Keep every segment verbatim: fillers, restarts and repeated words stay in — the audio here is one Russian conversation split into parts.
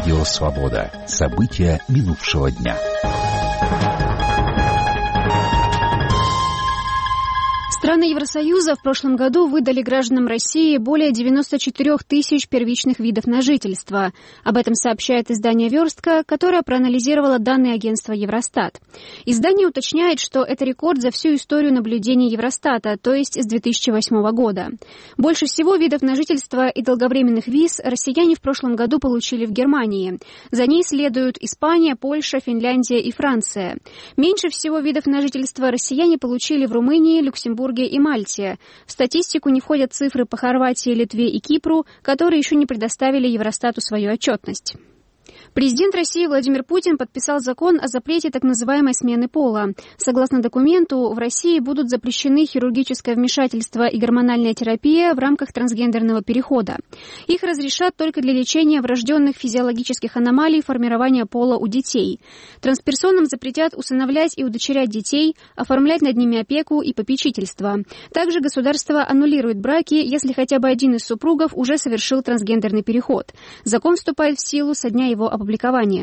Радио «Свобода». События минувшего дня. Страны Евросоюза в прошлом году выдали гражданам России более девяноста четырёх тысяч первичных видов на жительство. Об этом сообщает издание «Верстка», которое проанализировало данные агентства Евростат. Издание уточняет, что это рекорд за всю историю наблюдений Евростата, то есть с две тысячи восьмого года. Больше всего видов на жительство и долговременных виз россияне в прошлом году получили в Германии. За ней следуют Испания, Польша, Финляндия и Франция. Меньше всего видов на жительство россияне получили в Румынии, Люксембурге и Мальте. В статистику не входят цифры по Хорватии, Литве и Кипру, которые еще не предоставили Евростату свою отчетность. Президент России Владимир Путин подписал закон о запрете так называемой смены пола. Согласно документу, в России будут запрещены хирургическое вмешательство и гормональная терапия в рамках трансгендерного перехода. Их разрешат только для лечения врожденных физиологических аномалий формирования пола у детей. Трансперсонам запретят усыновлять и удочерять детей, оформлять над ними опеку и попечительство. Также государство аннулирует браки, если хотя бы один из супругов уже совершил трансгендерный переход. Закон вступает в силу со дня его опубликования.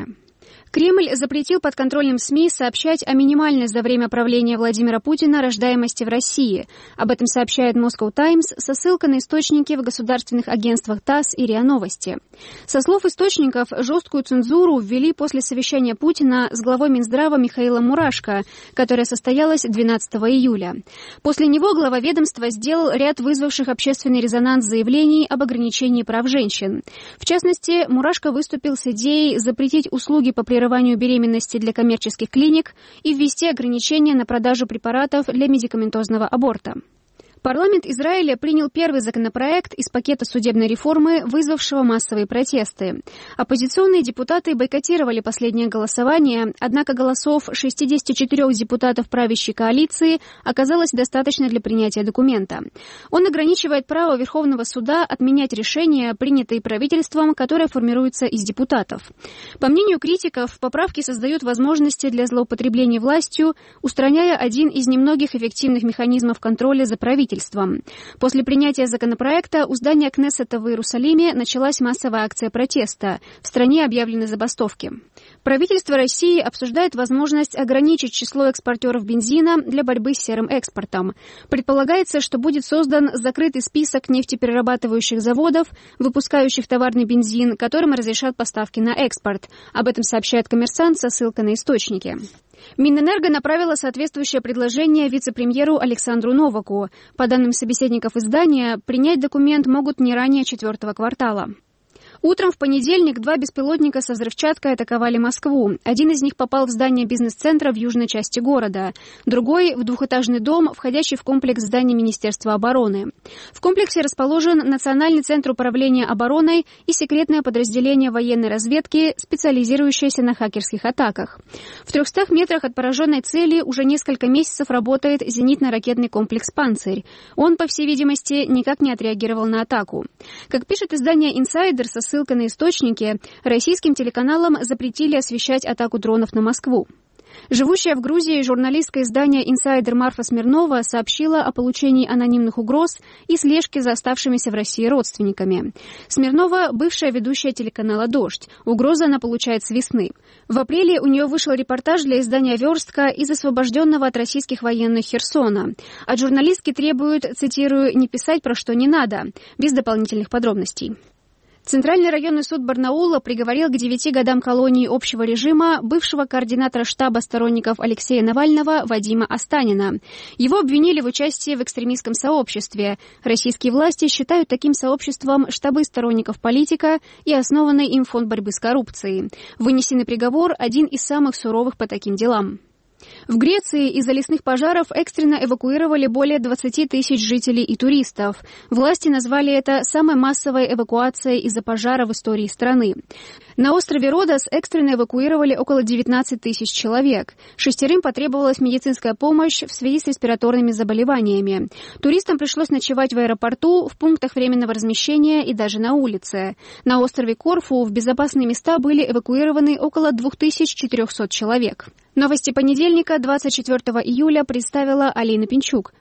Кремль запретил подконтрольным СМИ сообщать о минимальной за время правления Владимира Путина рождаемости в России. Об этом сообщает Moscow Times со ссылкой на источники в государственных агентствах ТАСС и РИА Новости. Со слов источников, жесткую цензуру ввели после совещания Путина с главой Минздрава Михаилом Мурашко, которое состоялось двенадцатого июля. После него глава ведомства сделал ряд вызвавших общественный резонанс заявлений об ограничении прав женщин. В частности, Мурашко выступил с идеей запретить услуги по прерыванию беременности для коммерческих клиник и ввести ограничения на продажу препаратов для медикаментозного аборта. Парламент Израиля принял первый законопроект из пакета судебной реформы, вызвавшего массовые протесты. Оппозиционные депутаты бойкотировали последнее голосование, однако голосов шестидесяти четырёх депутатов правящей коалиции оказалось достаточно для принятия документа. Он ограничивает право Верховного суда отменять решения, принятые правительством, которое формируется из депутатов. По мнению критиков, поправки создают возможности для злоупотребления властью, устраняя один из немногих эффективных механизмов контроля за правительством. После принятия законопроекта у здания Кнессета в Иерусалиме началась массовая акция протеста. В стране объявлены забастовки. Правительство России обсуждает возможность ограничить число экспортеров бензина для борьбы с серым экспортом. Предполагается, что будет создан закрытый список нефтеперерабатывающих заводов, выпускающих товарный бензин, которым разрешат поставки на экспорт. Об этом сообщает «Коммерсант» со ссылкой на источники. Минэнерго направила соответствующее предложение вице-премьеру Александру Новаку. По данным собеседников издания, принять документ могут не ранее четвертого квартала. Утром в понедельник два беспилотника со взрывчаткой атаковали Москву. Один из них попал в здание бизнес-центра в южной части города. Другой — в двухэтажный дом, входящий в комплекс зданий Министерства обороны. В комплексе расположен Национальный центр управления обороной и секретное подразделение военной разведки, специализирующееся на хакерских атаках. В трехстах метрах от пораженной цели уже несколько месяцев работает зенитно-ракетный комплекс «Панцирь». Он, по всей видимости, никак не отреагировал на атаку. Как пишет издание «Инсайдер» со ссылкой на источники, российским телеканалам запретили освещать атаку дронов на Москву. Живущая в Грузии журналистка издания «Инсайдер» Марфа Смирнова сообщила о получении анонимных угроз и слежке за оставшимися в России родственниками. Смирнова – бывшая ведущая телеканала «Дождь». Угрозы она получает с весны. В апреле у нее вышел репортаж для издания «Верстка» из освобожденного от российских военных Херсона. От журналистки требуют, цитирую, «не писать про что не надо», без дополнительных подробностей. Центральный районный суд Барнаула приговорил к девяти годам колонии общего режима бывшего координатора штаба сторонников Алексея Навального Вадима Останина. Его обвинили в участии в экстремистском сообществе. Российские власти считают таким сообществом штабы сторонников политика и основанный им фонд борьбы с коррупцией. Вынесенный приговор – один из самых суровых по таким делам. В Греции из-за лесных пожаров экстренно эвакуировали более двадцати тысяч жителей и туристов. Власти назвали это самой массовой эвакуацией из-за пожара в истории страны. На острове Родос экстренно эвакуировали около девятнадцати тысяч человек. Шестерым потребовалась медицинская помощь в связи с респираторными заболеваниями. Туристам пришлось ночевать в аэропорту, в пунктах временного размещения и даже на улице. На острове Корфу в безопасные места были эвакуированы около двух тысяч четырехсот человек. Новости понедельника, двадцать четвёртого июля, представила Алина Пинчук.